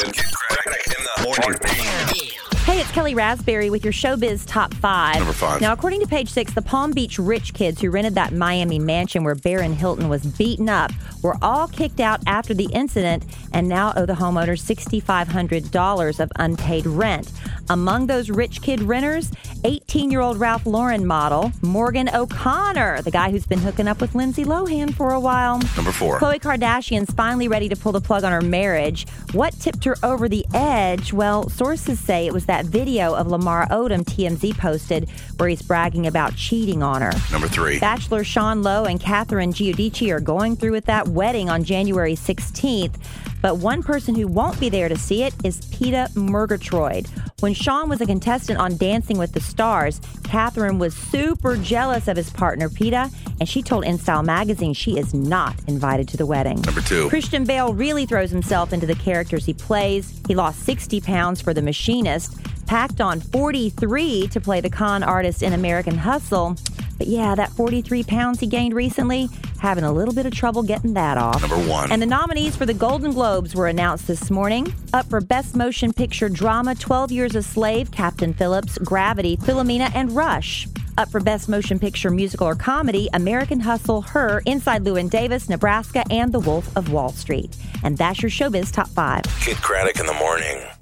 Kid Craddock in the morning. Hey, it's Kelly Raspberry with your Showbiz Top 5. Number 5. Now, according to Page 6, the Palm Beach rich kids who rented that Miami mansion where Barron Hilton was beaten up were all kicked out after the incident and now owe the homeowners $6,500 of unpaid rent. Among those rich kid renters, 18-year-old Ralph Lauren model Morgan O'Connor, the guy who's been hooking up with Lindsay Lohan for a while. Number 4. Khloe Kardashian's finally ready to pull the plug on her marriage. What tipped her over the edge? Well, sources say it was that video of Lamar Odom TMZ posted where he's bragging about cheating on her. Number 3. Bachelor Sean Lowe and Catherine Giudice are going through with that wedding on January 16th. But one person who won't be there to see it is Peta Murgatroyd. When Sean was a contestant on Dancing with the Stars, Catherine was super jealous of his partner, Peta, and she told InStyle magazine she is not invited to the wedding. Number 2. Christian Bale really throws himself into the characters he plays. He lost 60 pounds for The Machinist, packed on 43 to play the con artist in American Hustle. But yeah, that 43 pounds he gained recently, having a little bit of trouble getting that off. Number 1. And the nominees for the Golden Globes were announced this morning. Up for Best Motion Picture Drama, 12 Years a Slave, Captain Phillips, Gravity, Philomena, and Rush. Up for Best Motion Picture Musical or Comedy, American Hustle, Her, Inside Llewyn Davis, Nebraska, and The Wolf of Wall Street. And that's your Showbiz Top 5. Kid Craddock in the morning.